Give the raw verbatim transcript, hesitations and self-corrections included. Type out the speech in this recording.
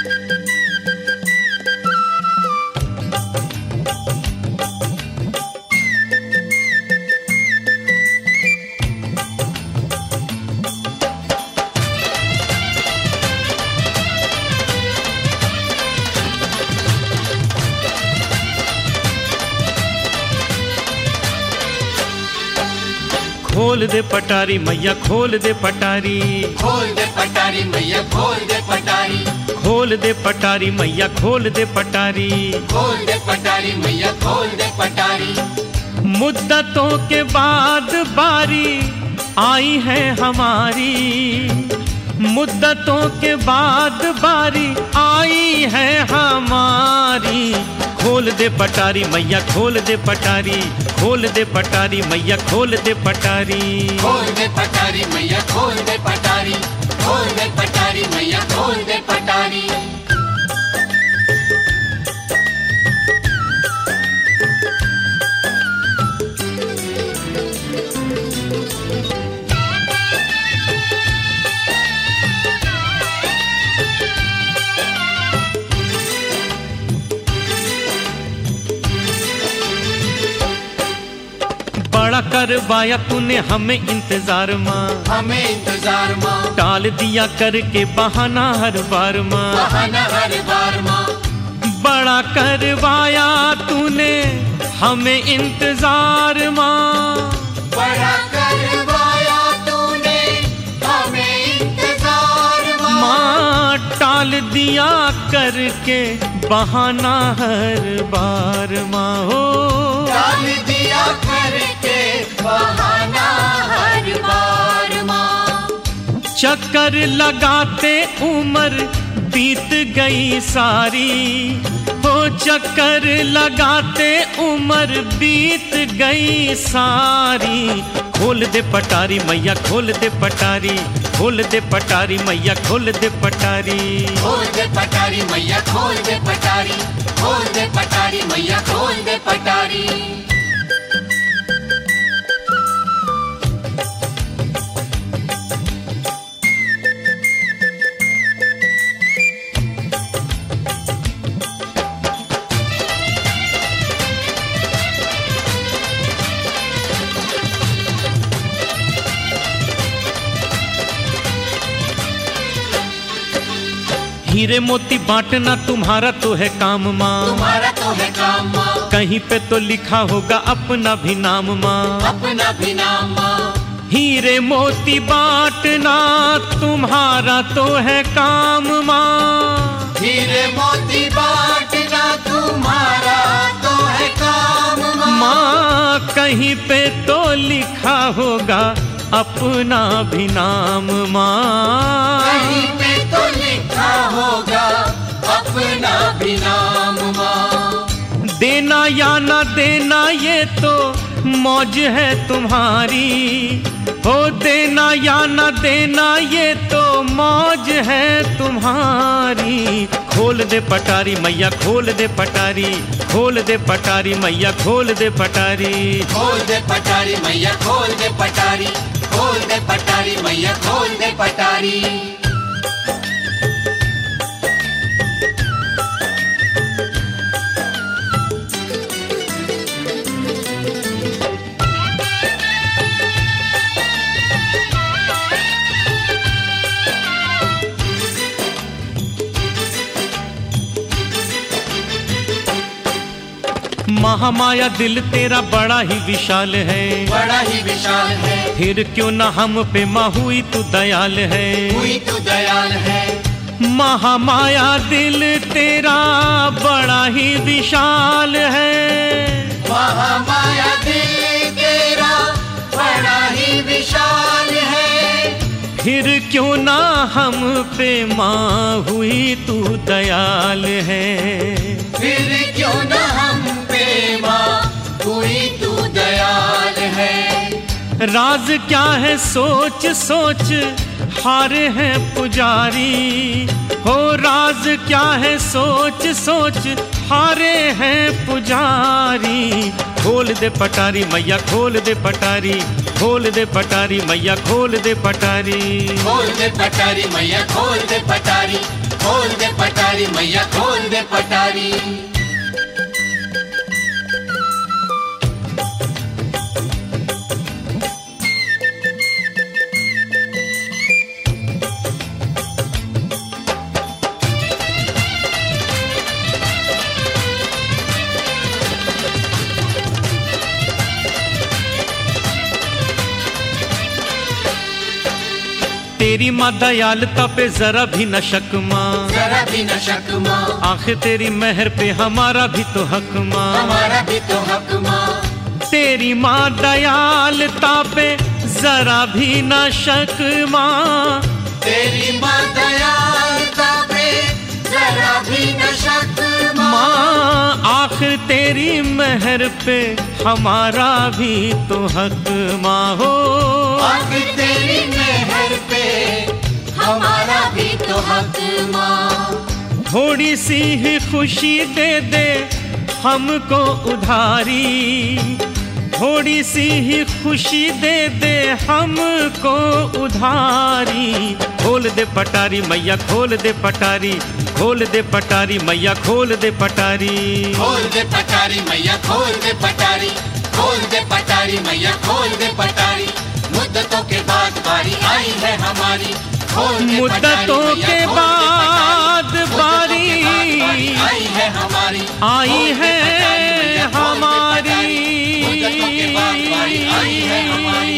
खोल दे पटारी मैया खोल दे पटारी, खोल दे पटारी मैया खोल दे पटारी, खोल दे पटारी मैया खोल दे पटारी, खोल दे पटारी मैया खोल दे पटारी। मुद्दतों के बाद बारी आई है हमारी, मुद्दतों के बाद बारी आई है हमारी। खोल दे पटारी मैया खोल दे पटारी, खोल दे पटारी मैया खोल दे पटारी, खोल दे पटारी मैया खोल दे पटारी, खोल दे पटारी मैया खोल दे पटारी। बड़ा करवाया तूने हमें इंतजार माँ, हमें इंतजार माँ, टाल दिया करके बहाना हर बार माँ, बहाना हर बार माँ। बड़ा करवाया तूने हमें इंतजार माँ, बड़ा करवाया तूने हमें इंतजार माँ, माँ टाल दिया करके बहाना हर बार माँ हो, टाल दिया करके बहाना हर बार माँ। चक्कर लगाते उम्र बीत गई सारी, हो चक्कर लगाते उम्र बीत गई सारी। खोल दे पटारी मैया खोल दे पटारी, खोल दे पटारी मैया खोल दे पटारी, खोल दे पटारी मैया खोल दे पटारी, खोल दे पटारी मैया खोल दे पटारी। हीरे मोती बांटना तुम्हारा तो है काम माँ, तुम्हारा तो है काम माँ, कहीं पे तो लिखा होगा अपना भी नाम माँ, अपना भी नाम माँ। हीरे मोती बांटना तुम्हारा तो है काम माँ, हीरे मोती बांटना तुम्हारा तो है काम माँ, माँ कहीं पे तो लिखा होगा अपना भी नाम माँ, कहीं पे तो लिखा होगा अपना भी नाम माँ। देना या ना देना ये तो मौज है तुम्हारी, हो देना या ना देना ये तो मौज है तुम्हारी। खोल दे पटारी मैया खोल दे पटारी, खोल दे पटारी मैया खोल दे पटारी, खोल दे पटारी मैया खोल दे पटारी, खोल दे पटारी मैया खोल दे पटारी। महामाया दिल तेरा बड़ा ही विशाल है, बड़ा ही विशाल है, फिर क्यों ना हम पे माँ हुई तू दयाल है, हुई तू दयाल है। महामाया दिल तेरा बड़ा ही विशाल है, महामाया दिल तेरा बड़ा ही विशाल है, फिर क्यों ना हम पे माँ हुई तू दयाल है, फिर क्यों ना हम पे माँ हुई तू दयाल है। राज क्या है सोच सोच हारे हैं पुजारी, हो राज क्या है सोच सोच हारे हैं पुजारी। खोल दे पटारी मैया खोल दे पटारी, खोल दे पटारी मैया खोल दे पटारी, खोल दे पटारी मैया खोल दे पटारी, खोल दे पटारी मैया खोल दे पटारी। तेरी माँ दयालुता पे जरा भी न शक माँ, जरा भी न शक माँ, आखिर तेरी मेहर पे हमारा भी तो हक माँ, हमारा भी तो हक माँ। तेरी माँ दयालुता पे जरा भी न शक माँ, तेरी माँ दयालुता पे जरा भी न शक माँ, माँ आखिर तेरी मेहर पे हमारा भी तो हक माँ हो। आखिर तेरी मेहर पे हमारा भी तो हक माँ। थोड़ी सी ही खुशी दे दे हमको उधारी, थोड़ी सी ही खुशी दे दे हमको उधारी। खोल दे पटारी मैया खोल दे पटारी, खोल दे पटारी मैया खोल दे पटारी। खोल दे पटारी मैया खोल दे पटारी, खोल दे पटारी मैया खोल दे पटारी। मुद्दतों के बाद बारी आई है हमारी, खोल दे मुद्दतों के बाद बारी आई है हमारी, आई है हमारी। मुद्दतों के बाद बारी आई है हमारी।